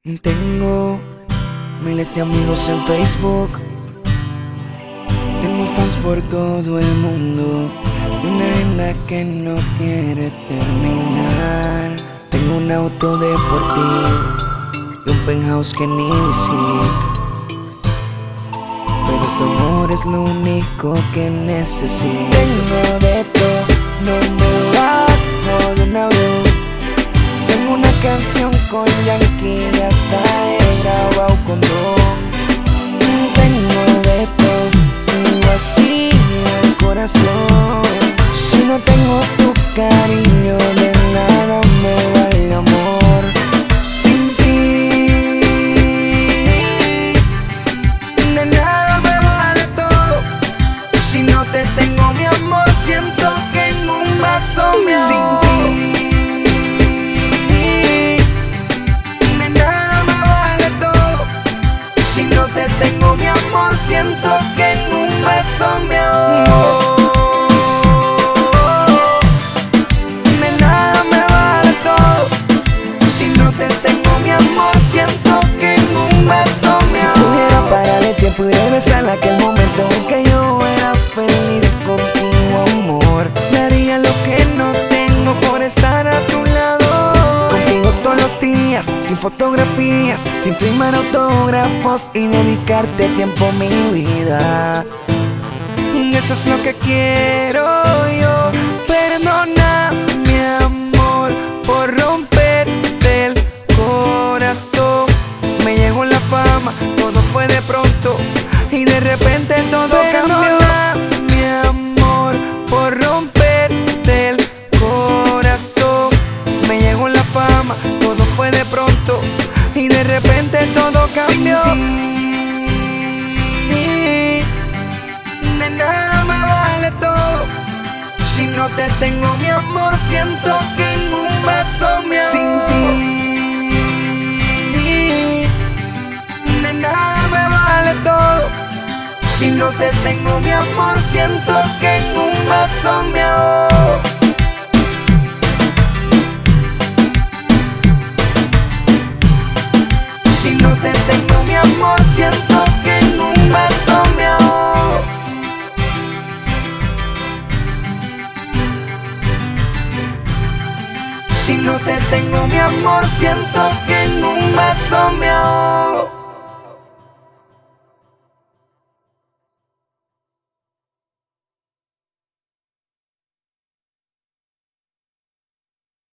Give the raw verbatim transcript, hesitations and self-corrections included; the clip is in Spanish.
Tengo miles de amigos en Facebook, tengo fans por todo el mundo, una en la que no quiere terminar. Tengo un auto deportivo y un penthouse que ni visito, pero tu amor es lo único que necesito. Tengo de todo, no me bajo de un avión. Tengo una canción con Yankee y hasta he grabado con Don. Tengo de todo, tengo así el corazón. Si no tengo tu cariño, de nada me vale el amor. Sin ti, de nada me vale todo. Si no te tengo, mi amor, siento que en un vaso me ahogo. Sin ti, tengo mi amor, siento que en un beso me ahogo. De nada me vale todo. Si no te tengo mi amor, siento que en un beso me ahogo. Si pudiera parar el tiempo y regresar a aquel momento en que yo era feliz contigo, amor, daría lo que no tengo por estar a tu lado. Contigo todos los días, sin fotografías, sin firmar autógrafos y dedicarte tiempo a mi vida. Eso es lo que quiero yo. Perdona, mi amor, por romperte el corazón. Me llegó la fama, todo fue de pronto y de repente todo cambió. Perdona, mi amor, por romperte el corazón. Me llegó la fama, todo fue de pronto y de repente todo cambió. Sin ti, de nada me vale todo. Si no te tengo, mi amor, siento que en un beso me ahogo. Sin ti, de nada me vale todo. Si no te tengo, mi amor, siento que en un beso me ahogo. Si no te tengo, mi amor, siento que en un beso me ahogo. Si no te tengo, mi amor, siento que en un beso me ahogo.